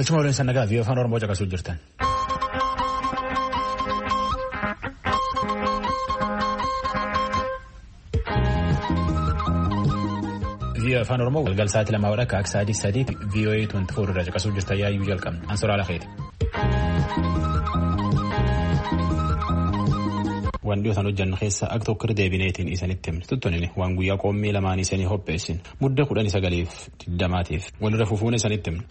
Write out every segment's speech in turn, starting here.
Galchuma waliin sannagaa fi afaan Oromoo caqasuu jirtan. Afaan Oromoo galgal sa'aatii lamaa wadha akka sa'aatii VOA 24 irraa caqasuu jirtan yaayyuu jalqabna. Ansoraa lafeeti. Waan dhiyootaan hojjannu keessa akka tokko deebineetiin isanitti himne tuttunin waan guyyaa qoommii lamaan isanii hopheessin mudda 19-20 walirra fufuun isanitti himne.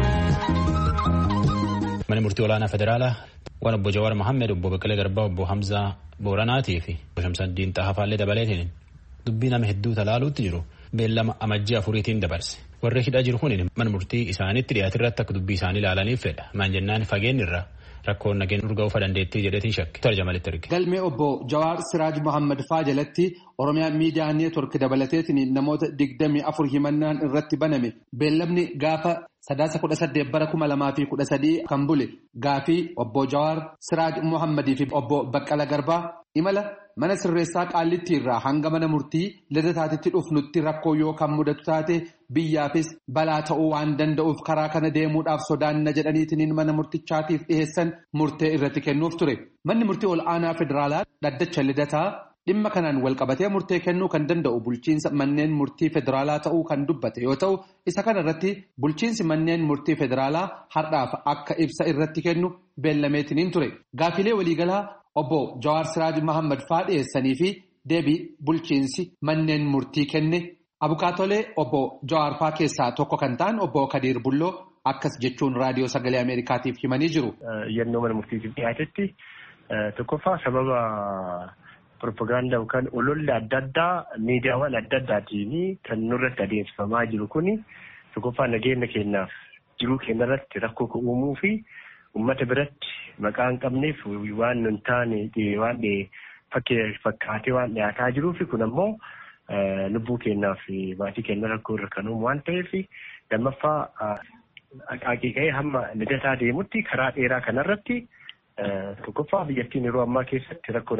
Mana murtii olaanaa federaalaa waan obbo Jawaar Mohammed, obbo Baqqalee Garbaa, obbo Hamzaa Booranaatii fi obbo Shamsaddiin Xaafaallee dabaleetiin dubbii nama hedduu talaaluutti jiru beellama amajjii 4tiin dabarse. Warri hidhaa jiru kun mana murtii isaanitti dhiyaate irratti akka dubbii isaanii ilaalaniif fedha. Maan jennaan fageenyi irraa rakkoon nageen urgaa ufa dandeettii jedhetiin shakke. Tarjamalitti erge. Galmee obbo Jawaar Siraaj Mohammed faa jalatti Oromiyaa Miidiyaa Neetwork dabalateetiin namoota 24 himannaan irratti baname. Beellamni gaafa 3/18/2013 kan bule gaafii obbo Jawaar Siraaj Mohammadii fi obbo Baqqala Garbaa imala mana sirreessaa Qaallittii irraa hanga mana murtii Lidataatitti dhufnutti rakkoo yoo kan mudatu taate biyyaafis balaa ta'uu waan danda'uuf karaa kana deemuudhaaf sodaanna jedhaniitiin mana murtichaatiif dhiheessan murtee irratti kennuuf ture. Manni murtii ol aanaa federaalaa dhaddacha Lidataa dhimma kanaan walqabatee murtee kennuu kan danda'u bulchiinsa manneen murtii federaalaa ta'uu kan dubbate yoo ta'u isa kana irratti bulchiinsi manneen murtii federaalaa har'aaf akka ibsa irratti kennu beellameetiin ture. Gaafilee waliigalaa obbo Jawaar Siraaj Mohammed faa dhiyeessanii fi deebii bulchiinsi manneen murtii kenne abukaatolee obbo Jawaar faa keessaa tokko kan ta'an obbo Kadiir Bulloo akkas jechuun raadiyoo sagalee Ameerikaatiif himanii jiru. Yennoo mana murtiitiif dhiyaatetti tokkoffaa sababa propagaandaa yookaan ololli adda addaa miidiyaawwan adda addaatiin kan nurratti adeemsifamaa jiru kuni tokkoffaa nageenya keenyaaf jiruu keenya irratti rakkoo uumuu fi uummata biratti maqaa hin qabneef waan nun taane waan fakkaatee waan dhiyaataa jiruu fi kun ammoo lubbuu keenyaa fi maatii keenya rakkoo irra kan uumu waan ta'eef lammaffaa haqaaqii ka'ee hamma Lidataa deemutti karaa dheeraa kanarratti tokkoffaa biyyattiin yeroo ammaa keessatti rakkoo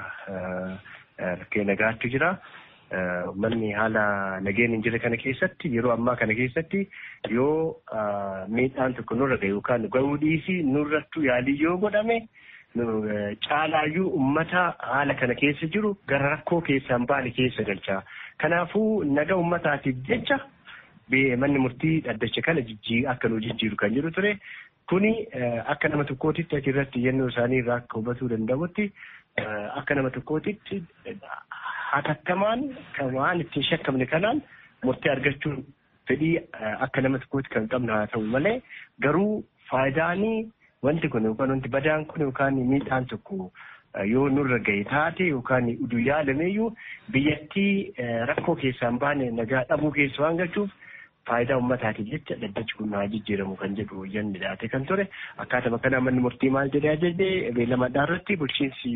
nagaatu jira. Manni haala nageen hin jirre kana keessatti yeroo ammaa kana keessatti yoo miidhaan tokko nurra gahe yookaan gahuu dhiisii nurrattu yaalii yoo godhame caalaayyuu uummata haala kana keessa jiru gara rakkoo keessaan baane keessa galcha. Kanaafuu naga uummataatiif jecha manni murtii dhaddacha kana akka nu jijjiiru kan jiru ture. Kuni akka nama tokkootitti achirratti yennoo isaanii irraa akka hubatuu danda'utti akka nama tokkootitti hatattamaan waan ittiin shakkamne kanaan murtee argachuun fedhii akka nama tokkootti kan qabnu haa ta'u malee garuu faayidaanii wanti kun yookaan wanti badaan kun yookaan miidhaan tokko yoo nurra gahe taate yookaan uduu yaalameeyyuu biyyattii rakkoo keessaan baane nagaa dhabuu keessa waan galchuuf faayidaa uummataatiif jecha dhaddachi kun haa jijjiiramu kan jedhu yanni dhaate kan ture. Akkaatuma kanaa manni murtii maal jedhee ajajee beellamadhaa irratti bulchiinsi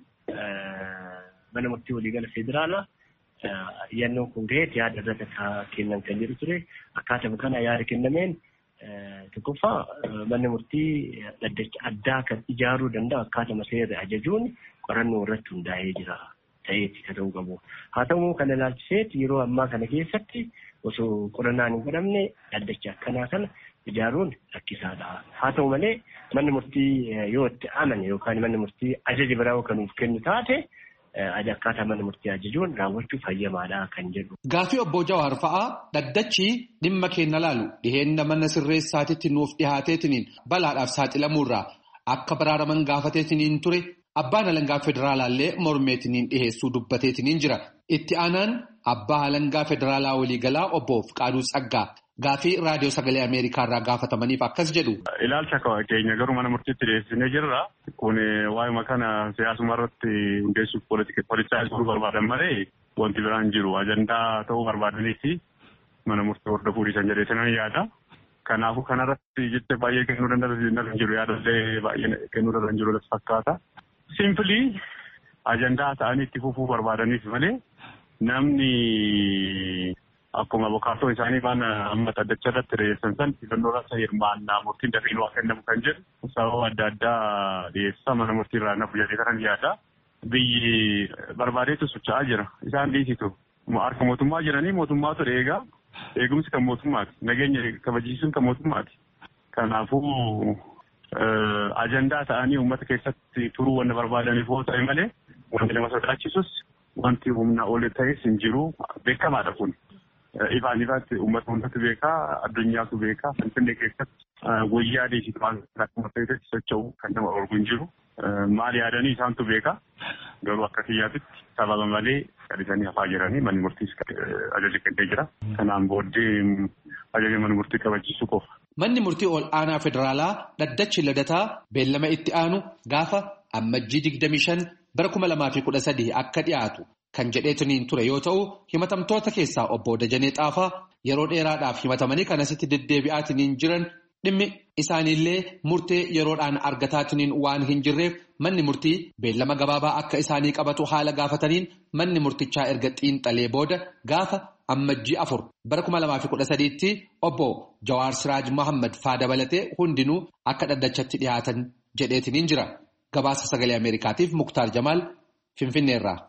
mana murtii waliigala federaalaa yannoon kun gaheetti yaada irratti kennan kan jedhu ture. Akkaatuma kana yaada kennameen tokkoffaa manni murtii dhaddacha addaa kan ijaaruu danda'u akkaatuma seerri ajajuun qorannoo irratti hundaa'ee jira ta'eetti kan ta'uu qabu. Haa ta'u kana ilaalchiseetti yeroo ammaa kana keessatti osoo qorannaan hin godhamne dhaddacha akkanaa kana ijaaruun rakkisaadha. Haa ta'u malee manni murtii yoo itti amane yookaan manni murtii ajaja biraa kan nuuf kennu taate akkaataa mana murtii ajajuun raawwachuuf hayyamaadha kan jedhu. Gaafii obbo Jawaar fa'aa dhaddachi dhimma keenya laalu dhiheenna mana sirreessaatitti nuuf dhihaateetiniin balaadhaaf saaxilamuurraa akka baraaraman gaafateetiniin ture abbaan alangaa federaalaallee mormeetiniin dhiheessuu dubbateetiniin jira. Itti aanaan abbaa alangaa federaalaa waliigalaa obbo Fiqaaduu Tsaggaa gaafii raadiyoo sagalee Ameerikaa irraa gaafatamaniif akkas jedhu. Ilaalcha keenya garuu mana murtiitti dhiyeessinee jirra. Kun waa'ima kana siyaasuma irratti hundeessuuf poolitisaayisuu barbaadan malee wanti biraan jiru ajandaa ta'uu barbaadaniiti mana murtii hordofuu dhiisan jedhee yaada. Kanaafuu kanarratti jecha baay'ee kennuu danda'an jiru yaadallee baay'ee kennuu danda'an jiru fakkaata. Simpilii ajandaa ta'anii itti fufuu barbaadaniif malee namni akkuma abukaatoo isaanii waan amma dhaddacha irratti dhiyeessan san filannoo irratti hirmaannaa murtiin dafiin waa kennamu kan jedhu sababa adda addaa dhiyeessaa mana murtii irraa nafu jedhee kanan yaada. Biyyi barbaadeetu socho'aa jira. Isaan dhiisitu harka mootummaa jiranii mootummaatu eegaa. Eegumsi kan mootummaati. Nageenya kabachiisuun kan mootummaati. Kanaafuu ajandaa ta'anii uummata keessatti turuu wanna barbaadaniif yoo ta'e malee wanti nama sodaachisus wanti humna ol ta'es hin jiru beekamaadha kun. Ifaan ifaatti uummata hundatu beekaa, addunyaatu beekaa, Finfinnee keessatti wayyaa deesitu waan akkuma ta'etti socho'u kan nama orgu hin jiru. Maal yaadanii isaantu beekaa. Garuu akka kiyyaatitti sababa malee kadhisanii hafaa jiranii manni murtiis ajaja kennee jira. Kanaan booddee ajaja mana murtii kabachiisuu qofa. Manni murtii ol aanaa federaalaa dhaddachi ladataa beellama itti aanu gaafa ammajjii 25 bara 2013 akka dhiyaatu kan jedheetiniin ture yoo ta'u himatamtoota keessaa obbo Dajanee Xaafaa yeroo dheeraadhaaf himatamanii kanasitti deddeebi'aatiniin jiran dhimmi isaaniillee murtee yeroodhaan argataatiniin waan hin jirreef manni murtii beellama gabaabaa akka isaanii qabatu haala gaafataniin manni murtichaa erga xiinxalee booda gaafa ammajjii 4 bara 2013tti obbo Jawaar Siraaj Mohaammed faa dabalatee hundinuu akka dhaddachatti dhiyaatan jedheetiniin jira. Gabaasa sagalee Ameerikaatiif Muktaar Jamaal Finfinneerraa.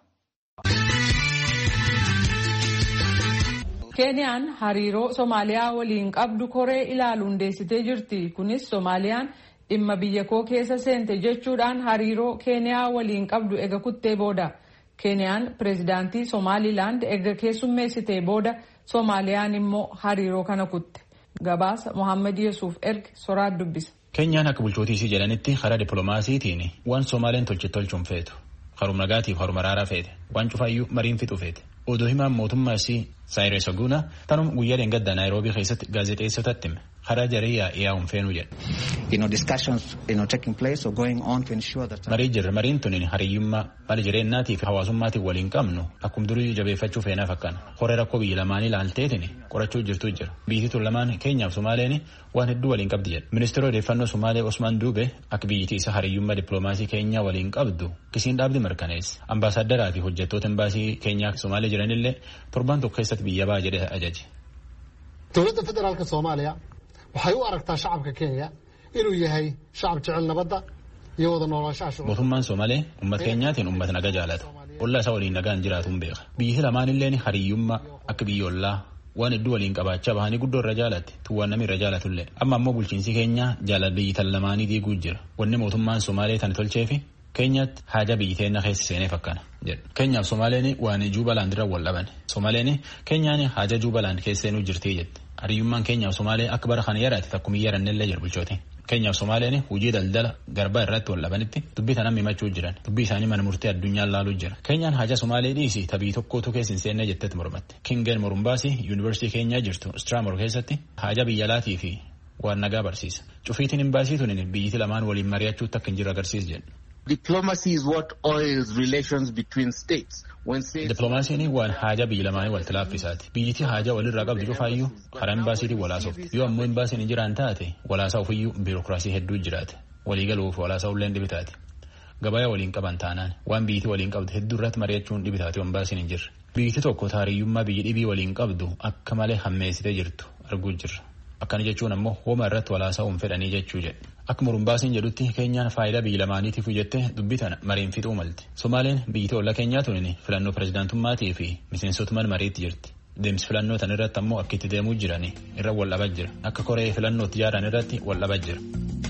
Keeniyaan hariiroo Somaaliyaa waliin qabdu koree ilaaluun hundeessitee jirti. Kunis Soomaaliyaan dhimma biyya koo keessa seente jechuudhaan hariiroo Keeniyaa waliin qabdu ega kuttee booda. Keeniyaan pireezidaantii Somaalilaand ega keessummeessitee booda Soomaaliyaan immoo hariiroo kana kutte. Gabaasa Mohaammed Yesuuf erge soraat dubbisa. Keeniyaan akka bulchootiisii jedhanitti karaa dippiloomaasiitiin waan Soomaaliyaan tolchuun feetu. Haruma nagaatiif haruma raaraa feete. Waan cufaayyuu mariin fixu feete. Odoo himaan mootummaa isii Saayiree Oguunaa tanuma guyyaa dheengaddaa Naayiroobii keessatti gaazexeessotatti hime karaa jariyyaa yaa'uun feenuu jedha. Marii jirra mariin tuniin hariyyummaa mala jireenyaatiif hawaasummaatiif waliin qabnu akkuma durii jabeeffachuu feenaaf akkana. Horee rakkoo biyya lamaanii ilaalteetiin qorachuu jirtu jira. Biyyi tun lamaan Keenyaaf Somaaliyaa waan hedduu waliin qabdi jedha. Ministeera odeeffannoo Somaalee Osmaan Duubee akka biyyittii isa hariyyummaa dippiloomaasii Keenyaa waliin qabdu kisiin dhaabdi mirkaneessa. Ambaasaaddaraa fi hojjettoota embaasii Keenyaa Somaalee jiranillee torban tokko keessatti biyya baa jedhe ajaje. Dowladda Federaalka Soomaaliyaa waxay u aragtaa shacabka Kenya inuu yahay shacab jecel nabadda iyo wada noolaanshaha shucuub. Mootummaan Soomalee uummata Keenyaatiin uummata nagaa jaalata. Ollaa isaa waliin nagaan jiraatuun beeka. Biyyi lamaanillee hariyyummaa akka biyyoolaa waan hedduu waliin qabaachaa bahanii guddoo irra jaalatti tuwwaan namni irra jaalatullee. Amma ammoo bulchiinsi Keenyaa jaalala biyyi tan lamaanii diiguu jira. Wanni mootummaan Soomalee tan tolcheefi Keenyaatti haja biyyi teenna keessa seeneef akkana jedha. Keenyaaf Soomaaleen waan Juubalaand irra wal dhaban. Soomaaleen Keenyaan haja Juubalaand keessa seenuu jirtii jette. Hariyyummaan Keenyaaf Soomaalee akka bara kana yaraate takkuma yarannellee jira bulchoote. Keenyaaf Soomaaleen hojii daldala garbaa irratti wal dhabanitti dubbii tanaan himachuu jiran. Dubbii isaanii mana murtii addunyaan laaluu jira. Keenyaan haja Soomaalee dhiisii tabii tokkootu keessa hin seenne jettetti mormatte. Kingen Morumbaasii Yuunivarsiitii Keenyaa jirtu Straamor keessatti haja biyya alaatii fi waan nagaa barsiisa. Cufiitiin imbaasii tunin biyyiti lamaan waliin mari'achuutti akka hin jiru agarsiisa jedha. Diplomacy is what oils relations between states. Diplomaasiin waan haja biyya lamaanii walitti laaffisaati. Biyyiti haja walirraa qabdu cufaayyuu karaa imbaasiitiin walaasofti. Yoo ammoo imbaasiin hin jiraan taate walaasaa ofiyyuu biirokiraasii hedduu jiraate. Waliigaluuf walaasaa ulleen dhibitaati. Gabayaa waliin qaban taanaan waan biyyiti waliin qabdu hedduu irratti mari'achuun dhibitaati imbaasiin hin jirre. Biyyiti tokko hariyyummaa biyyi dhibii waliin qabdu akka malee hammeessitee jirtu arguu jirra. Akkana jechuun ammoo hooma irratti walaasaa'uun fedhanii jechuu jedhe. Akka Morumbaasiin jedhutti Keenyaan faayidaa biyya lamaaniitiif hojjette dubbii tana mariin fixuu malte. Somaaleen biyyi ollaa Keenyaa tunin filannoo pireezidaantummaatii fi miseensotumaan mariitti jirti. Deemsi filannoo tan irratti ammoo akka itti deemuu jiranii irra wal dhabaa jira. Akka koree filannootti yaadan irratti wal dhabaa jira.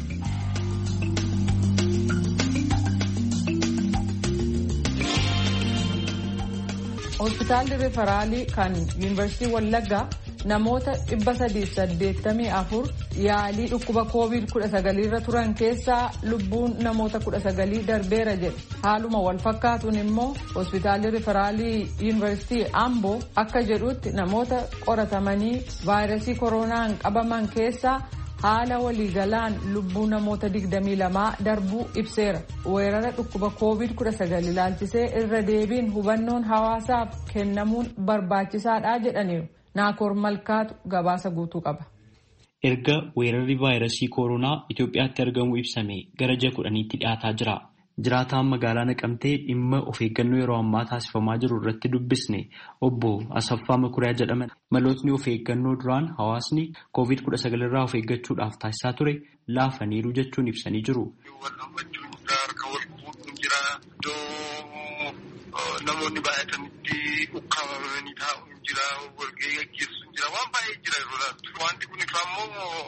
Hospitaalli Riferaalii kan Yuunivarsiitii Wallaggaa namoota 384 yaalii dhukkuba COVID-19 irra turan keessaa lubbuun namoota 19 darbeera jedhe. Haaluma wal fakkaatuun immoo hospitaalli Riferaalii Yuunivarsiitii Amboo akka jedhutti namoota qoratamanii vaayirasii koronaan qabaman keessaa haala waliigalaan lubbuu namoota 22 darbuu ibseera. Weerara dhukkuba COVID-19 ilaalchisee irra deebiin hubannoon hawaasaaf kennamuun barbaachisaadha jedhaniiru. Naakoor Malkaatu gabaasa guutuu qaba. Erga weerarri vaayirasii koronaa Itoophiyaatti argamu ibsame gara ji'a 10tti dhiyaataa jira. Jiraataan magaalaa Naqamtee dhimma of eeggannoo yeroo ammaa taasifamaa jiru irratti dubbisne obbo Asaffaa Makuriyaa jedhaman. Malootni of eeggannoo duraan hawaasni COVID-19 irraa of eeggachuudhaaf taasisaa ture laafaniiru jechuun ibsanii jiru. Namoonni baay'atanitti ukkaamamanii taa'uun jira, walgahii gaggeessuun jira, waan baay'ee jira yeroo laattu. Wanti kun immoo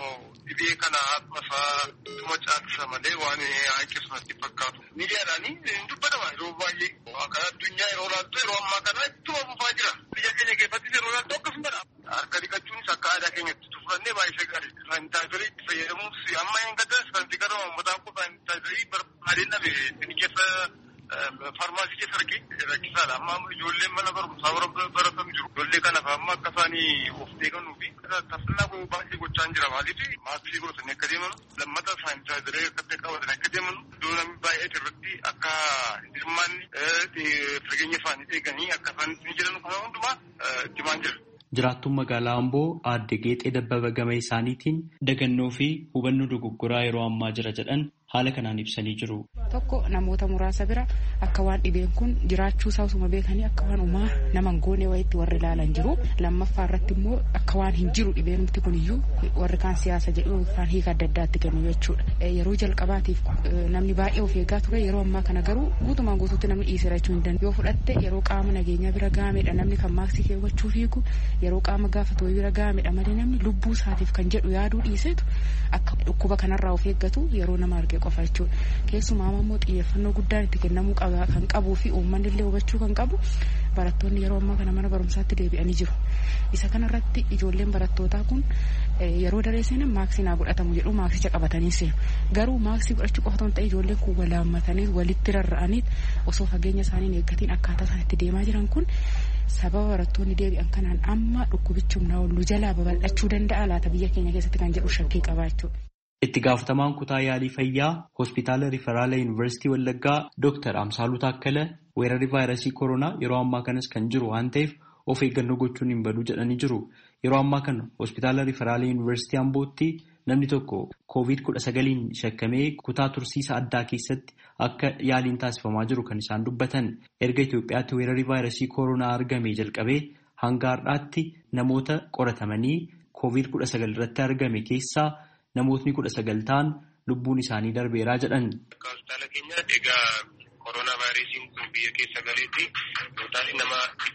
dhibee kana akkasumas tuma caalchisa malee waan hanqisumatti fakkaatu. Miidiyaadhaanii dubbatama yeroo baay'ee akka addunyaa yeroo laattu yeroo ammaa kana ittuma fufaa jira. Biyya keenya keessatti yeroo laattu akkasumadha. Harka dhiqachuunis akka aadaa keenyatti tufannee baay'ee gaariidha. Saanitaayizarii itti fayyadamuus amma hin gaddas kan itti gara uummataan kun saanitaayizarii barbaadeen dhabe inni keessa farmaasii keessa rakkisaadha. Amma ijoolleen mana barumsaa baratan jiru. Ijoollee kanaaf amma akka isaanii of eegannuu fi taasisaa baay'ee gochaa jira. Maaliif maaskii godhatanii akka deeman lammata saanitaayizarii akka qabatan akka deeman iddoo namni baay'ee irratti akka hirmaanni fageenya isaanii eeganii akka isaan ittiin jedhan kana hundumaa himaan jira. Jiraattuun magaalaa Amboo aadde Geexee Dabbaba gama isaaniitiin dagannoo fi hubannoo dogoggoraa yeroo ammaa jira jedhan haala kanaan ibsanii jiru. Tokko namoota muraasa bira akka waan dhibeen kun jiraachuu isaa osuma beekanii akka waan uumaa nama hin goone wayiitti warri ilaalan jiru. Lammaffaa irratti immoo akka waan hin jiru dhibeenumti kuniyyuu warri kaan siyaasa jedhu yookaan hiika adda addaatti kennu jechuudha. Yeroo jalqabaatiif namni baay'ee of eeggaa ture yeroo ammaa kana garuu guutumaan guutuutti namni dhiisee jechuu hin danda'u. Yoo fudhatte yeroo qaama nageenyaa bira gahamedha namni kan maaksii keewwachuu fiigu yeroo qaama gaafatu bira gahamedha malee namni lubbuu isaatiif kan jedhu yaaduu dhiisetu akka dhukkuba kanarraa of eeggatu yeroo nama arge qofa jechuudha. Keessumaa immoo xiyyeeffannoo guddaan itti kennamuu kan qabuu fi uummanni illee hubachuu kan qabu barattoonni yeroo ammaa kana mana barumsaatti deebi'anii jiru. Isa kanarratti ijoolleen barattootaa kun yeroo daree seenan maaksii naa godhatamu jedhu maaksicha qabatanii seenu. Garuu maaksii godhachuu qofa ta'e ijoolleen kun walaammatanii walitti rarra'anii osoo fageenya isaanii eeggatiin akkaataa isaan itti deemaa jiran kun sababa barattoonni deebi'an kanaan amma dhukkubichi humnaa ol jalaa babal'achuu danda'a laata biyya keenya keessatti kan jedhu shakkii qabaachuudha. Itti gaafatamaan kutaa yaalii fayyaa hospitaala Riferaala Yuunivarsiitii Wallaggaa Dr. Amsaaluu Taakkala weerarri vaayirasii koronaa yeroo ammaa kanas kan jiru waan ta'eef of eeggannoo gochuun hin badu jedhanii jiru. Yeroo ammaa kana hospitaala Riferaala Yuunivarsiitii Ambootti namni tokko COVID-19 shakkamee kutaa tursiisa addaa keessatti akka yaaliin taasifamaa jiru kan isaan dubbatan. Erga Itoophiyaatti weerarri vaayirasii koronaa argamee jalqabee hanga har'aatti namoota qoratamanii COVID-19 irratti argame keessaa namootni 19 ta'an lubbuun isaanii darbeeraa jedhan. Hospitaala keenyaatti egaa koronaa vaayirasiin kun biyya keessa galeetti tootaalii nama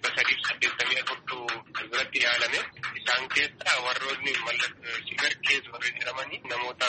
384 biratti yaalame. Isaan keessaa warroonni sigar keessa warra jedhamanii namoota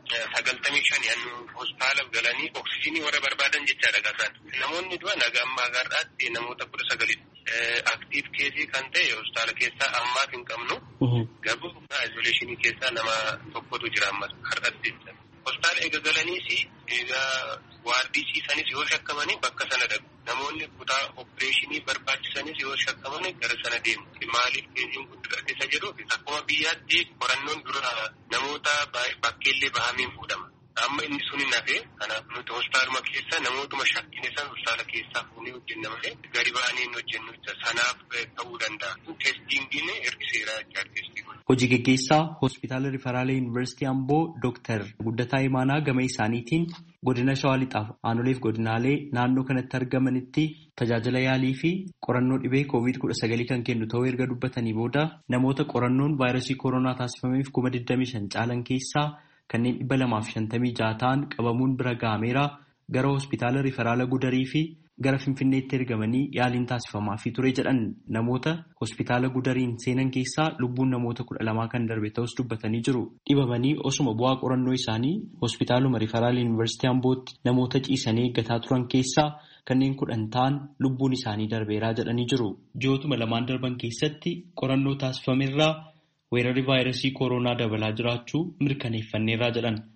95 hospitaalaaf galanii oksijiinii warra barbaadan jechaadha gaasaan. Namoonni du'an naga ammaa gaarraatti namoota 19 aktiif keesii kan ta'e hospitaala keessaa ammaaf hin qabnu. Garuu izoleeshinii keessaa nama tokkotu jira ammas har'atti. Hospitaala eega galaniis egaa waardiisiisanis yoo shakkamanii bakka sana dhaqu. Namoonni kutaa opereeshinii barbaachisanis yoo shakkamanii gara sana deemu. Maaliif keessiin guddisa isa jedhuuf akkuma biyyaatti qorannoon dura namoota bakkeellee bahameen fuudhama. Amma inni sun hin hafe kanaaf nuti hospitaaluma keessa namootuma shakkine san hospitaala keessaa fuunee hojjenna malee gadi ba'anii hojjennu sanaaf ta'uu danda'a. Teestiin ergiseeraa jechuudha. Hojii gaggeessaa hospitaala Riferaala Yuunivarsiitii Amboo Dr. Guddataa Imaanaa gama isaaniitiin godina Shawaa Lixaaf aanoleef godinaalee naannoo kanatti argamanitti tajaajila yaalii fi qorannoo dhibee COVID-19 kan kennu ta'uu erga dubbatanii booda namoota qorannoon vaayirasii koronaa taasifameef 25,000 caalan keessaa kanneen 256 ta'an qabamuun bira gahameera gara hospitaala Riferaala Gudarii fi gara Finfinneetti ergamanii yaaliin taasifamaafii ture jedhan. Namoota hospitaala Gudariin seenan keessaa lubbuun namoota 12 kan darbe ta'us dubbatanii jiru. Dhibamanii osuma bu'aa qorannoo isaanii hospitaaluma Riferaala Yuunivarsiitii Ambootti namoota ciisanii eeggataa turan keessaa kanneen 10 ta'an lubbuun isaanii darbeeraa jedhanii jiru. Ji'ootuma lamaan darban keessatti qorannoo taasifamerraa weerarri vaayirasii koronaa dabalaa jiraachuu mirkaneeffanneerraa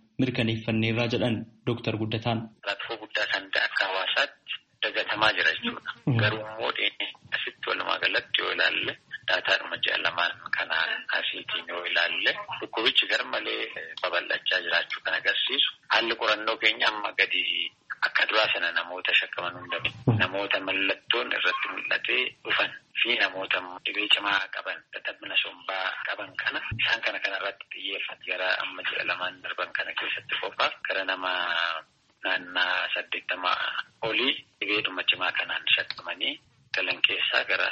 jedhan Dr. Guddataan. Rakkoo guddaa kan ta'e akka hawaasaatti dagatamaa jira jechuudha. Garuu immoo asitti walumaa galatti yoo ilaalle daataadhuma ji'a lamaan kana asiitiin yoo ilaalle dhukkubichi garmalee babal'achaa jiraachuu kan agarsiisu. Haalli qorannoo keenya amma gadi akka duraa sana namoota shakkaman hundame namoota mallattoon irratti mul'atee dhufan fi namoota dhibee cimaa qaban dadhabina sombaa qaban kana isaan kanarratti xiyyeeffate gara amma ji'a lamaan darban kana keessatti qofaa gara nama naannaa 80 olii dhibeedhuma cimaa kanaan shakkamanii galan keessaa gara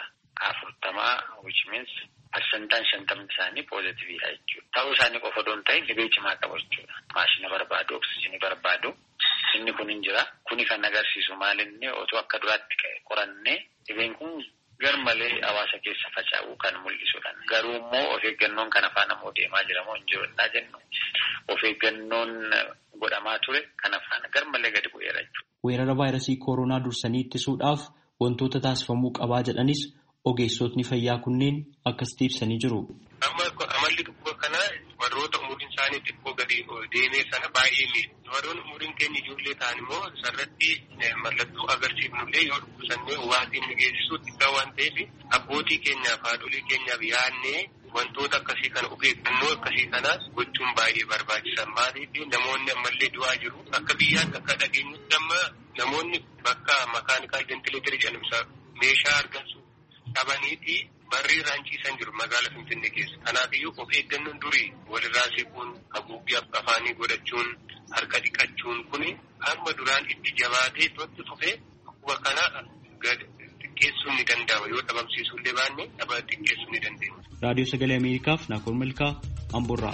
40 which means parsantaan 50 isaanii poozitiiviidha jechuudha. Ta'uu isaanii qofa doon ta'e dhibee cimaa qabu jechuudha. Maashina barbaadu, oksijiinii barbaadu. Inni kun hin jira. Kuni kan agarsiisu maalinni otoo akka duraatti qorannee dhibeen kun garmalee hawaasa keessa faca'uu kan mul'isudha. Garuu immoo of eeggannoon kan afaan ammoo deemaa jiramoo hin jirudha jennu. Of eeggannoon godhamaa ture kan afaan garmalee gadi bu'eera jechuudha. Weerara vaayirasii kooroonaa dursanii ittisuudhaaf wantoota taasifamuu qabaa jedhanis ogeessotni fayyaa kunneen akkasitti ibsanii jiru. Amalli dhukkuba kanaa warroota umuriin isaanii xiqqoo gadi deemee sana baay'ee miidha. Warroonni umuriin keenya ijoollee ta'an immoo sarratti mallattoo agarsiifnullee yoo dhukkubsannee waatiin nu geessisu xiqqaa waan ta'eef abbootii keenyaaf haadholii keenyaaf yaadnee wantoota akkasii kana of eeggannoo akkasii kanaas gochuun baay'ee barbaachisan. Maaliif namoonni ammallee du'aa jiru. Akka biyyaatti akka dhageenyutti amma namoonni bakka makaanikaal ventileetarii jedhamsa meeshaa argamsu qabaniiti barrii raanchiisan jiru magaalaa Finfinnee keessa. Kanaafiyyuu of eeggannoon durii walirraa siquun haguuggii afaanii godhachuun harka dhiqachuun kuni hamma duraan itti jabaatee itti fufee dhukkuba kana xiqqeessuun ni danda'ama. Yoo dhabamsiisuu illee baanne xiqqeessuu ni dandeenya. Raadiyoo Sagalee Ameerikaaf Naakoor Malkaa Amboorraa.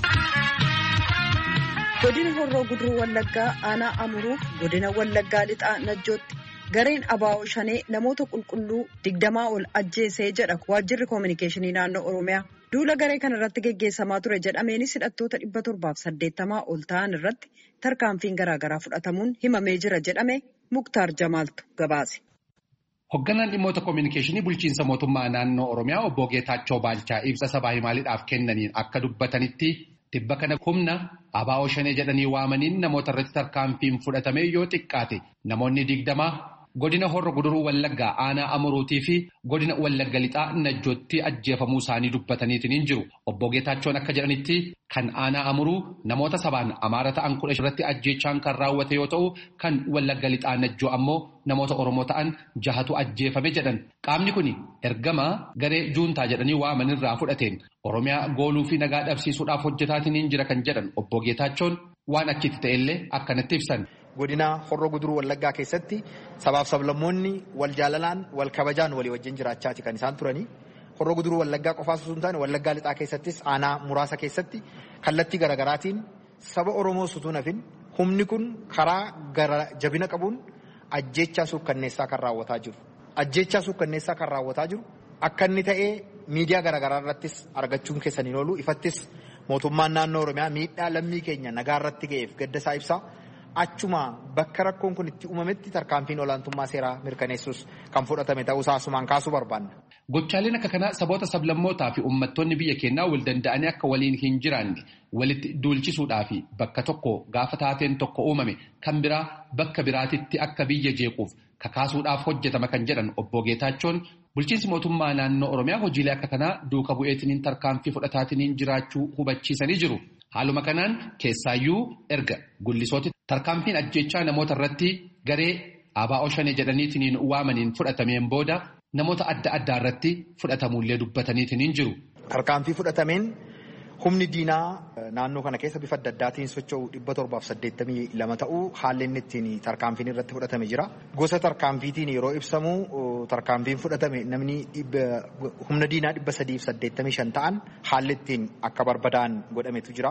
Godina Horroo Guduruu Wallaggaa aanaa Amuruuf godina Wallaggaa Lixaa Najjootti gareen abaa'oo shanee namoota qulqulluu 20 ol ajjeesee jedha waajjirri koominikeeshinii naannoo Oromiyaa. Duula garee kana irratti geggeessamaa ture jedhameenis hidhattoota 780 ol ta'an irratti tarkaanfiin garaagaraa fudhatamuun himamee jira jedhame Muktaar Jamaaltu gabaase. Hoogganaan dhimmoota koominikeeshinii bulchiinsa mootummaa naannoo Oromiyaa obbo Geetaachoo Baalchaa ibsa sabaa himaaliidhaaf kennaniin akka dubbatanitti tibba kana humna abaa'oo shanee jedhanii waamaniin namoota irratti tarkaanfiin fudhatamee yoo xiqqaate namoonni 20 godina Horroo Guduruu Wallaggaa aanaa Amuruutii fi godina Wallagga Lixaa Najjootti ajjeefamuu isaanii dubbataniitiin jiru. Obbo Geetaachoon akka jedhanitti kan aanaa Amuruu namoota sabaan Amaara ta'an 10 irratti ajjeechaan kan raawwate yoo ta'u kan Wallagga Lixaa Najjoo ammoo namoota Oromoo ta'an 6tu ajjeefame jedhan. Qaamni kun ergama garee juuntaa jedhanii waamanirraa fudhateen Oromiyaa gooluu fi nagaa dhabsiisuudhaaf hojjetaatiin jira kan jedhan Obbo Geetaachoon waan achitti ta'ellee akkanatti ibsan. Godina Horroo Guduruu Wallaggaa keessatti sabaaf sablammoonni wal jaalalaan wal kabajaan walii wajjin jiraachaati kan isaan turanii. Horroo Guduruu Wallaggaa qofaas osoo hin taane Wallaggaa Lixaa keessattis aanaa muraasa keessatti kallattii garaagaraatiin saba Oromoo utuu nafin humni kun karaa gara jabina qabuun ajjeechaa suukkanneessaa kan raawwataa jiru. Ajjeechaa suukkanneessaa kan raawwataa jiru akka inni ta'ee miidiyaa garaagaraa irrattis argachuun keessaniin oolu ifattis mootummaan naannoo Oromiyaa miidhaa lammii keenya nagaa irratti ga'eef gaddasaa ibsaa. Achuma bakka rakkoon kun itti uumametti tarkaanfiin olaantummaa seeraa mirkaneessuus kan fudhatame ta'uusaa asumaan kaasuu barbaanna. Gochaaleen akka kanaa saboota sablammootaa fi uummattoonni biyya keenyaa wal danda'anii akka waliin hin jiraanne walitti duulchisuudhaa fi bakka tokko gaafa taateen tokko uumame kan biraa bakka biraatitti akka biyya jeequuf kakaasuudhaaf hojjetama kan jedhan Obbo Geetaachoon bulchiinsi mootummaa naannoo Oromiyaa hojiilee akka kanaa duuka bu'eetiniin tarkaanfii fudhataatiniin jiraachuu hubachiisanii jiru. Haaluma kanaan keessaayyuu erga gullisooti tarkaanfiin ajjeechaa namoota irratti garee abaa'oo shanee jedhaniitiin waamaniin fudhatameen booda namoota adda addaa irratti fudhatamuullee dubbataniitiin jiru. Tarkaanfii fudhatameen humni diinaa naannoo kana keessa bifa adda addaatiin socho'u 782 ta'uu haalli inni ittiin tarkaanfiin irratti fudhatame jira. Gosa tarkaanfiitiin yeroo ibsamu tarkaanfiin fudhatame namni humna diinaa 385 ta'an haalli ittiin akka barbadaa'an godhametu jira.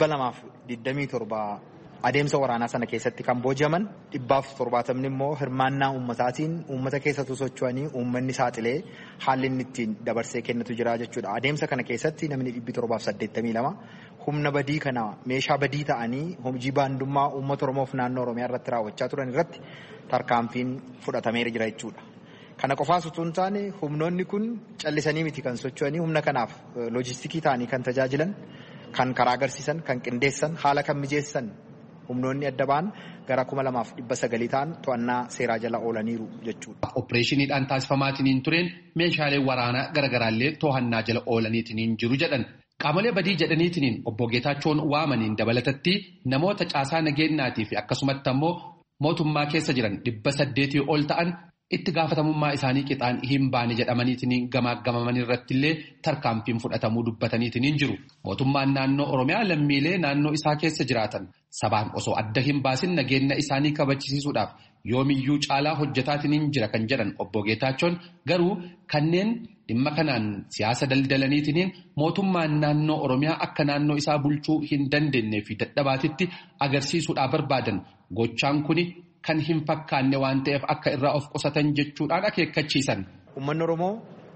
227 adeemsa waraanaa sana keessatti kan booji'aman 170 immoo hirmaannaa uummataatiin uummata keessattuu socho'anii uummanni saaxilee haalli inni ittiin dabarsee kennatu jira jechuudha. Adeemsa kana keessatti namni 782 humna badii kana meeshaa badii ta'anii hojii baandummaa uummata Oromoof naannoo Oromiyaa irratti raawwachaa turan irratti tarkaanfiin fudhatameera jira jechuudha. Kana qofaas utuu hin taane humnoonni kun callisanii miti kan socho'anii humna kanaaf loojistikii ta'anii kan tajaajilan kan karaa agarsiisan kan qindeessan haala kan mijeessan humnoonni adda ba'an gara 2,900 ta'an to'annaa seeraa jala oolaniiru jechuudha. Opereeshiniidhaan taasifamaatiin tureen meeshaalee waraanaa garaagaraallee to'annaa jala oolaniitiin jiru jedhan. Qaamolee badii jedhaniitiin Obbo Geetaachoon waamaniin dabalatatti namoota caasaa nageenyaatii fi akkasumatti ammoo mootummaa keessa jiran 800 ol ta'an itti gaafatamummaa isaanii qixaan hin baane jedhamaniitiin gamaagamaman irrattillee tarkaanfiin fudhatamuu dubbataniitiin jiru. Mootummaan naannoo Oromiyaa lammiilee naannoo isaa keessa jiraatan sabaan osoo adda hin baasin nageenya isaanii kabachiisuudhaaf yoomiyyuu caalaa hojjetaatiin jira kan jedhan Obbo Geetaachoon garuu kanneen dhimma kanaan siyaasa daldalaniitiin mootummaan naannoo Oromiyaa akka naannoo isaa bulchuu hin dandeenyee fi dadhabaatitti agarsiisuudhaaf barbaadan gochaan kuni kan hin fakkaanne waan ta'eef akka irraa of qusatan jechuudhaan akeekkachiisan. Uummanni Oromoo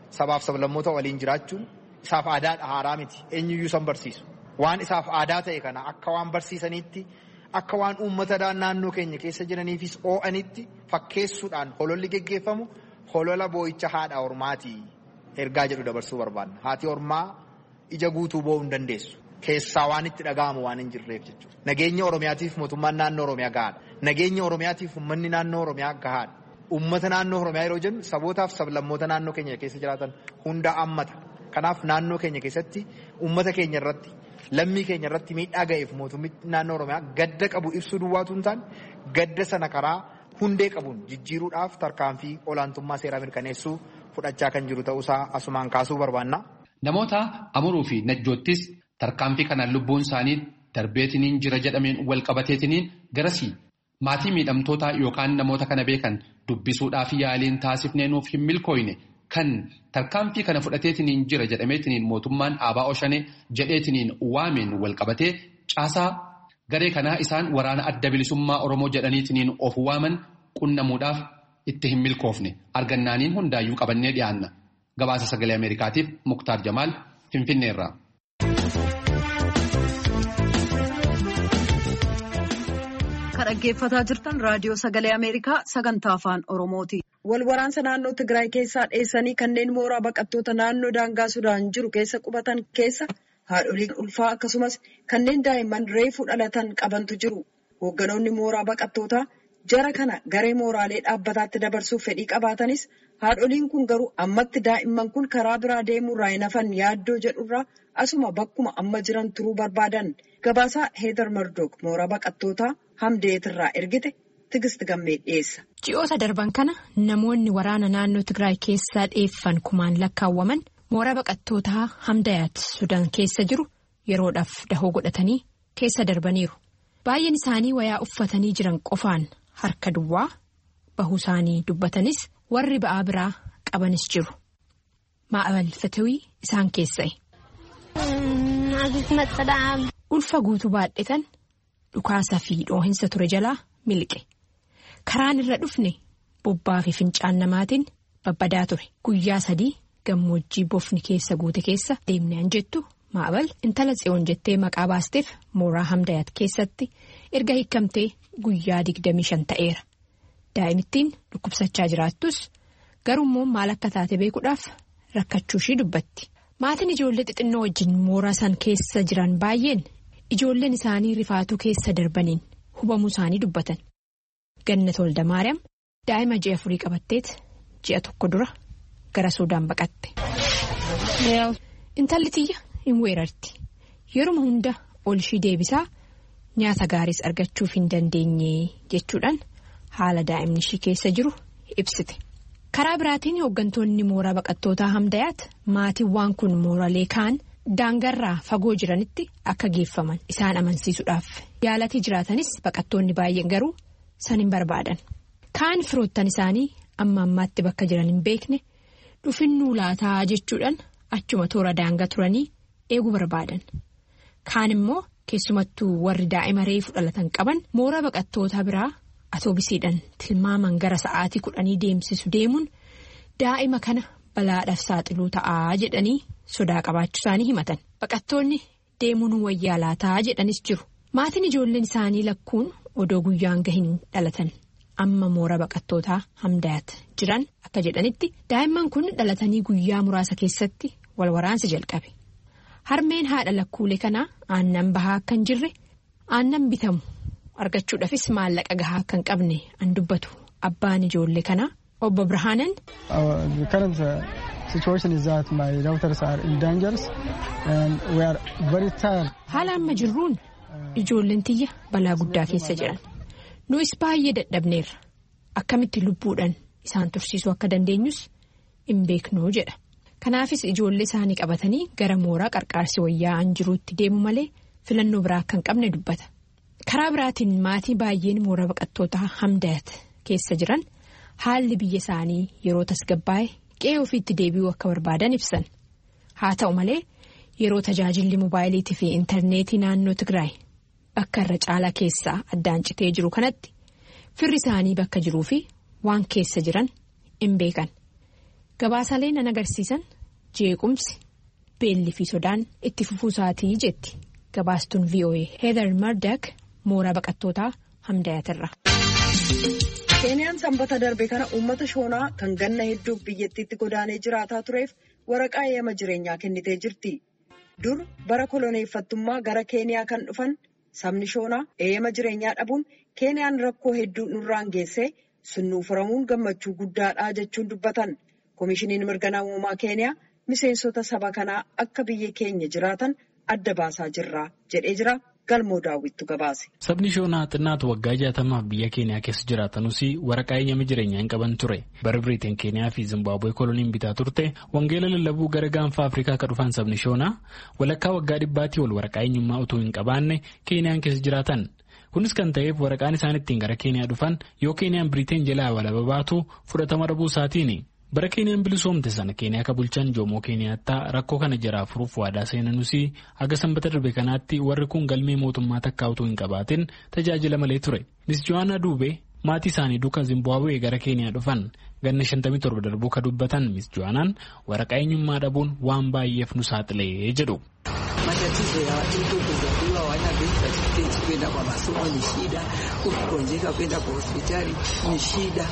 sabaaf sablammoota waliin jiraachuun isaaf aadaadha haaraa miti eenyuyyuu san barsiisu. Waan isaaf aadaa ta'e kana akka waan barsiisaniitti akka waan uummata naannoo keenya keessa jiraniifis oo'anitti fakkeessuudhaan hololli geggeeffamu holola boo'icha haadha ormaatii ergaa jedhu dabarsuu barbaanna. Haati ormaa ija guutuu boo'uu hin dandeessu. Keessaa waan itti dhaga'amu waan hin jirreef jechuudha. Nageenya Oromiyaatiif mootummaan naannoo Oromiyaa gahaadha. Nageenya Oromiyaatiif uummanni naannoo Oromiyaa gahaadha. Uummata naannoo Oromiyaa yeroo jennu sabootaaf sablammoota naannoo keenya keessa jiraatan hunda hammata. Kanaaf naannoo keenya keessatti uummata keenya irratti lammii keenya irratti miidhaa ga'eef mootummaan naannoo Oromiyaa gadda qabu ibsuu duwwaatu hin taane gadda sana karaa hundee qabuun jijjiiruudhaaf tarkaanfii olaantummaa seeraa mirkaneessuu fudhachaa kan jiru ta'uusaa asumaan kaasuu barbaanna. Namoota Amuruu fi Najjoottis tarkaanfii kanaan lubbuun isaanii darbeetiniin jira jedhameen wal qabateetiniin garasii maatii miidhamtoota yookaan namoota kana beekan dubbisuudhaaf yaaliin taasifnee nuuf hin milkooyne kan tarkaanfii kana fudhateetiniin jira jedhameetiniin mootummaan ABO Shanee jedheetiniin waameen wal qabatee caasaa garee kanaa isaan waraana adda bilisummaa Oromoo jedhaniitiniin of waaman qunnamuudhaaf itti hin milkoofne argannaaniin hundaayyuu qabannee dhiyaanna. Gabaasa Sagalee Ameerikaatiif Muktaar Jamaal Finfinneerraa. Kan dhaggeeffataa jirtan raadiyoo Sagalee Ameerikaa sagantaa afaan Oromooti. Wal waraansa naannoo Tigraay keessaa dheessanii kanneen mooraa baqattoota naannoo daangaa Sudaan jiru keessa qubatan keessa haadholiin ulfaa akkasumas kanneen daa'imman reefuu dhalatan qabantu jiru. Hoogganoonni mooraa baqattootaa jara kana garee mooraalee dhaabbataatti dabarsuuf fedhii qabaatanis haadholiin kun garuu ammatti daa'imman kun karaa biraa deemuurraa hin hafan yaaddoo jedhurraa asuma bakkuma amma jiran turuu barbaadan. Gabaasaa Heedar Mardook mooraa baqattootaa Hamdeetirraa ergite Tigist Gammee dhiyeessa. Ji'oota darban kana namoonni waraana naannoo Tigraay keessaa dheeffan kumaan lakkaawwaman mooraa baqattootaa Hamdayaat Sudaan keessa jiru yeroodhaaf dahoo godhatanii keessa darbaniiru. Baay'een isaanii wayaa uffatanii jiran qofaan harka duwwaa bahuu isaanii dubbatanis warri ba'aa biraa qabanis jiru. Maa'abal Fatawii isaan keessa'e. Ulfa guutuu baadhetan dhukaasa fi dhoohinsa ture jalaa miliqe. Karaan irra dhufne bobbaa fi fincaan namaatiin babbadaa ture. Guyyaa 3 gammoojjii bofni keessa guute keessa deemnaan jettu Maa'abal intala Tsiyoon jettee maqaa baasteef mooraa Hamdayaat keessatti erga hiikamtee guyyaa 25 ta'eera. Daa'imittiin dhukkubsachaa jiraattus garuu maal akka taate beekuudhaaf rakkachuu ishii dubbatti. Maatiin ijoollee xixinnoo wajjin mooraa san keessa jiran baay'een ijoolleen isaanii rifaatuu keessa darbaniin hubamuu isaanii dubbatan. Gannat Waldamaariyaam daa'ima ji'a 4 qabatteet ji'a 1 dura gara Suudaan baqatte. Intalli tiyya hin weerarti. Yeruma hunda ol ishii deebisaa nyaata gaariis argachuuf hin dandeenye jechuudhaan haala daa'imni ishii keessa jiru ibsite. Karaa biraatiin hooggantoonni mooraa baqattootaa Hamdayaat maatiiwwan kun mooraalee kaan daangarraa fagoo jiranitti akka geeffaman isaan amansiisuudhaaf yaalatii jiraatanis baqattoonni baay'een garuu san hin barbaadan. Kaan firoottan isaanii amma ammaatti bakka jiran hin beekne dhufinnuu laataa jechuudhaan achuma toora daangaa turanii eeguu barbaadan. Kaan immoo keessumattuu warri daa'ima reefu dhalatan qaban mooraa baqattootaa biraa atoobisiidhaan tilmaaman gara sa'aatii 10 deemsisu deemuun daa'ima kana balaadhaaf saaxiluu ta'aa jedhanii sodaa qabaachuu isaanii himatan. Baqattoonni deemuun wayyaa laataa jedhanis jiru. Maatiin ijoolleen isaanii lakkuun odoo guyyaan gahin dhalatan amma mooraa baqattootaa Hamdayaat jiran akka jedhanitti daa'imman kun dhalatanii guyyaa muraasa keessatti wal waraansa jalqabe. Harmeen haadha lakkuulee kanaa aannan bahaa akka hin jirre aannan bitamu argachuudhaafis maallaqa gahaa akka hin qabne an dubbatu abbaan ijoollee kanaa obbo Birhaanan. Haala amma jirruun ijoolleen tiyya balaa guddaa keessa jiran nuyis baay'ee dadhabneerra akkamitti lubbuudhaan isaan tursiisuu akka dandeenyus hin beeknuu jedha. Kanaafis ijoollee isaanii qabatanii gara mooraa qarqaarsi wayyaa'an jiruutti deemu malee filannoo biraa akka hin qabne dubbata. Karaa biraatiin maatii baay'een mooraa baqattootaa Hamdayaat keessa jiran haalli biyya isaanii yeroo tasgabbaa'e qe'ee ofiitti deebi'uu akka barbaadan ibsan. Haa ta'u malee yeroo tajaajilli moobaayiliitii fi intarneetii naannoo Tigraay bakka irra caalaa keessaa addaan citee jiru kanatti firri isaanii bakka jiruu fi waan keessa jiran hin beekan. Gabaasaalee nan agarsiisan jeequmsi beelli fi sodaan itti fufuusaatii jetti gabaastuun VOA Heather Murdock mooraa baqattootaa Hamdayatirra. Keeniyaan sanbata darbe kana uummata shoonaa kan ganna hedduuf biyyattiitti godaanee jiraataa tureef waraqaa eeyyama jireenyaa kennitee jirti. Dur bara koloneeffattummaa gara Keeniyaa kan dhufan sabni shoonaa eeyyama jireenyaa dhabuun Keeniyaan rakkoo hedduu nurraan geessee sunnuu furamuun gammachuu guddaadha jechuun dubbatan. Koomishiniin mirga namoomaa Keeniyaa miseensota saba kanaa akka biyya keenya jiraatan adda baasaa jirra jedhee jira. Galmoo daawwittu gabaase. Sabni shoonaa xinnaatu waggaa 60 biyya Keeniyaa keessa jiraatanus waraqaa eeyyama jireenyaa hin qaban ture. Bara Biriteen Keeniyaa fi Zimbaabuwee koloniin bitaa turte wangeela lallabuu gara gaanfa Afrikaa ka dhufan sabni shoonaa walakkaa waggaa 100 ol waraqaa eenyummaa utuu hin qabaanne Keeniyaan keessa jiraatan. Kunis kan ta'eef waraqaan isaan ittiin gara Keeniyaa dhufan yoo Keeniyaan Biriteen jalaa walaba baatu fudhatama dhabuu isaatiini. Bara Keeniyaan bilisoomte sana Keeniyaa ka bulchan Joomoo Keeniyaattaa rakkoo kana jaraa furuuf waadaa seenanus haga sanbata darbe kanaatti warri kun galmee mootummaa takkaa utuu hin qabaatin tajaajila malee ture. Miss Joanna Duubee maatii isaanii duuka Zimbaabuwee gara Keeniyaa dhufan ganna 57 darbuu ka dubbatan Miss Joannaan waraqaa eenyummaa dhabuun waan baay'eef nu saaxilee jedhu. Matatizo ya watoto kuzaliwa wana certificate kwenda kwa masomo ni shida, kugonjeka kwenda kwa hospitali ni shida.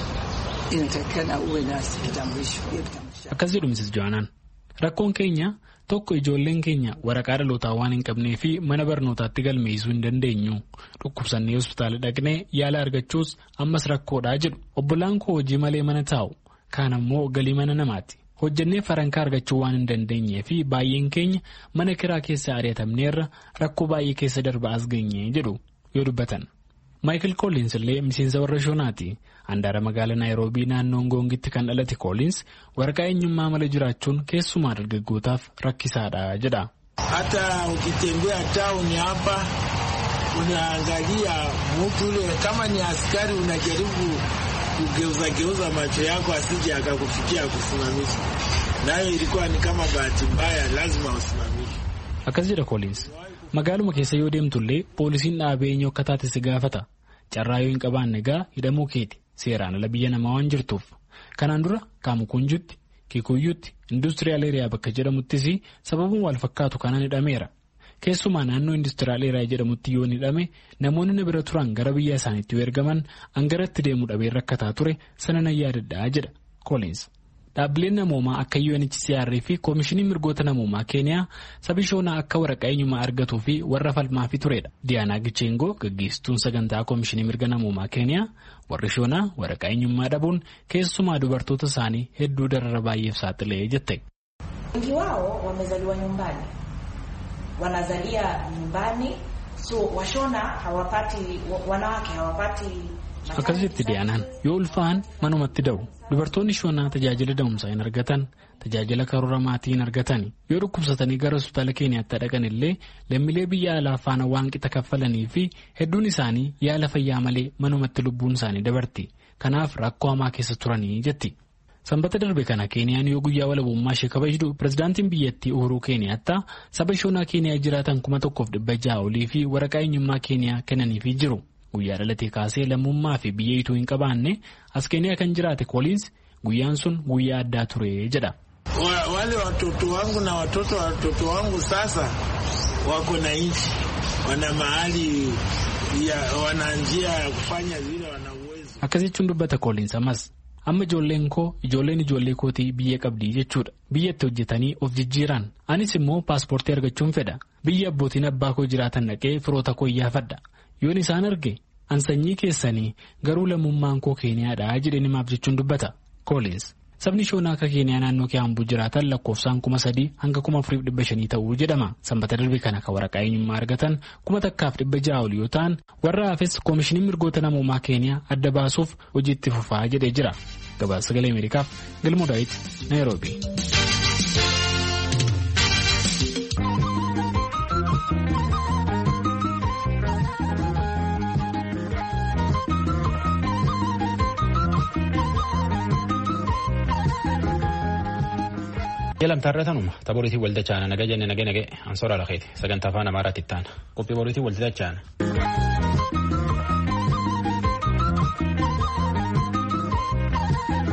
Akkas jedhu Mrs. Joannaan rakkoon keenya tokko ijoolleen keenya waraqaa dhalootaa waan hin qabnee fi mana barnootaatti galmeessuu hin dandeenyu dhukkubsannee hospitaala dhaqnee yaala argachuus ammas rakkoodhaa jedhu. Obbolaan koo hojii malee mana taa'u kaan ammoo galii mana namaati. Hojjannee farankaa argachuu waan hin dandeenyee fi baay'een keenya mana kiraa keessa ari'atamneerra rakkoo baay'ee keessa darba as geenye jedhu yoo dubbatan. Michael Collins illee miseensa warra shoonaati. Handaara magaalaa Naayiroobii naannoo Ngoongitti kan dhalate Collins waraqaa eenyummaa mala jiraachuun keessumaa dargaggootaaf rakkisaadha jedha. Hata ukitembea town hapa unaangalia mtu yule kama ni askari unajaribu kugeuza macho yako asije akakufikia kusimamisha. Nayo ilikuwa ni kama bahati mbaya lazima usimamishe. Akkas jedha Collins. Magaaluma keessa yoo deemtullee poolisiin dhaabee eenyu akka taate si gaafata. Carraa yoo hin qabaanne gaa hidhamuu keeti. Seeraan ala biyya namaa waan jirtuuf. Kanaan dura Kaamukunjutti, Kikuyyutti, Industiriyaal Eeriyaa bakka jedhamuttis sababuun wal fakkaatu kanaan hidhameera. Keessumaa naannoo Industiriyaal Eeriyaa jedhamutti yoo hidhame namoonni na bira turan gara biyya isaaniitti ergaman hangaratti deemuu dhabee rakkataa ture sana nan yaadadhaa jedha Collins. Dhaabbileen namoomaa akka UNHCR fi Koomishiniin mirgoota namoomaa Keeniyaa sabi shoonaa akka waraqaa eenyummaa argatuu fi warra falmaafii turedha. Diyaanaa Gicheengoo gaggeessituun sagantaa Koomishinii mirga namoomaa Keeniyaa warri shoonaa waraqaa eenyummaa dhabuun keessumaa dubartoota isaanii hedduu darara baay'eef saaxilee jette. Wengi wao wamezaliwa nyumbani. Wanazalia nyumbani so washona hawapati wanawake hawapati. Akkas jetti Diyaanaan yoo ulfaa'an manumatti da'u. Dubartoonni shoonaa tajaajila da'umsaa hin argatan, tajaajila karoora maatii hin argatan. Yoo dhukkubsatanii gara hospitaala Keeniyaatti dhaqan illee lammiilee biyya alaa faana waan qixa kaffalanii fi hedduun isaanii yaala fayyaa malee manumatti lubbuun isaanii dabarti. Kanaaf rakkoo hamaa keessa turanii jetti. Sanbata darbe kana Keeniyaan yoo guyyaa walabummaa ishee kabajdu pirezidaantiin biyyattii Uhuruu Keeniyaattaa saba shoonaa Keeniyaa jiraatan 1,600 olii fi waraqaa eenyummaa Keeniyaa kennaniifii jiru. Guyyaa dhalatee kaasee lammummaa fi biyya ituu hin qabaanne as Keeniyaa kan jiraate Collins guyyaan sun guyyaa addaa ture jedha. Wale watoto wangu na watoto wangu sasa wako na nchi, wana mahali wana njia ya kufanya vile wana uwezo. Akkas jechuun dubbata Collins ammas amma ijoolleen koo ijoolleen ijoollee kootii biyya qabdii jechuudha. Biyyatti hojjetanii of jijjiiran. Anis immoo paaspoortii argachuun fedha. Biyya abbootiin abbaa koo jiraatan dhaqee firoota koo iyyaafadha. Yoon isaan arge an sanyii keessanii garuu lammummaan koo Keeniyaadha jedheen himaaf jechuun dubbata Collins. Sabni shoonaa akka Keeniyaa naannoo Kiyaambuu jiraatan lakkoofsaan 3,000 hanga 4,500 ta'uu jedhama. Sanbata darbe kana kan waraqaa eenyummaa argatan 1,600 ol yoo ta'an warra hafes Koomishiniin mirgoota namoomaa Keeniyaa adda baasuuf hojiitti fufaa jedhee jira. Gabaasa Sagalee Ameerikaaf Galmoo Daawit Naayiroobii. Jalamtaa irratanuma taphooriitii waldachaan naga jenne nage ansoora lakeeti sagantaa afaan amaaraatti ittaana qophii boriitii waldachaan.